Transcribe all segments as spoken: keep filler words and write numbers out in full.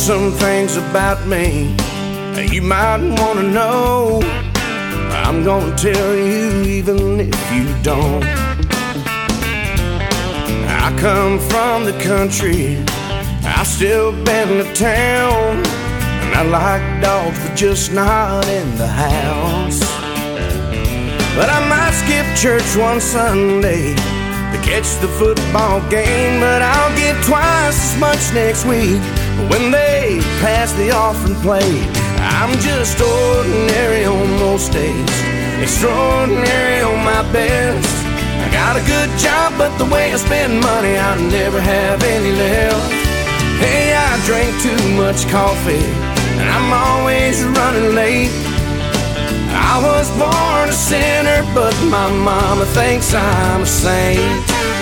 some things about me you might want to know. I'm gonna tell you even if you don't. I come from the country, I still been to town, and I like dogs but just not in the house. But I might skip church one Sunday to catch the football game, but I'll get twice as much next week when they pass the offering plate. I'm just ordinary on most days, extraordinary on my best. I got a good job, but the way I spend money, I never have any left. Hey, I drink too much coffee, and I'm always running late. I was born a sinner, but my mama thinks I'm a saint.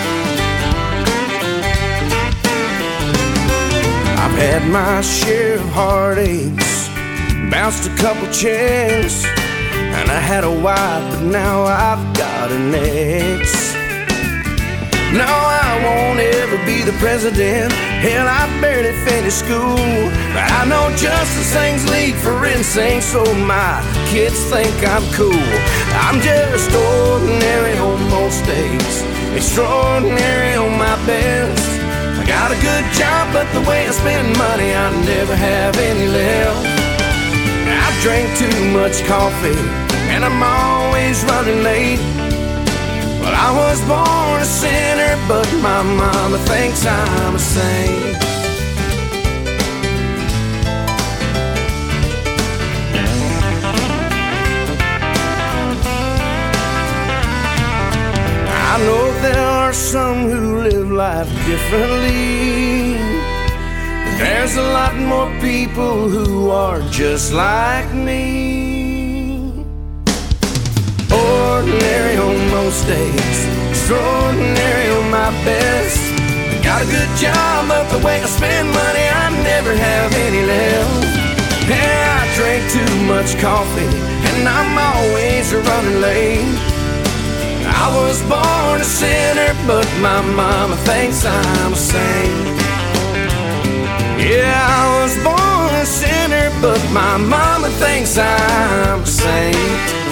I've had my share of heartaches, bounced a couple checks, and I had a wife, but now I've got an ex. No, I won't ever be the president. Hell, I barely finished school, but I know just as things lead for insane, so my kids think I'm cool. I'm just ordinary on most days, extraordinary on my best. I got a good job, but the way I spend money, I never have any left. I drink too much coffee, and I'm always running late. Well, I was born a sinner, but my mama thinks I'm a saint. I know there are some who live life differently, but there's a lot more people who are just like me. Ordinary on most days, extraordinary on my best. I got a good job, but the way I spend money, I never have any left. Yeah, I drink too much coffee, and I'm always running late. I was born a sinner, but my mama thinks I'm a saint. Yeah, I was born a sinner, but my mama thinks I'm a saint.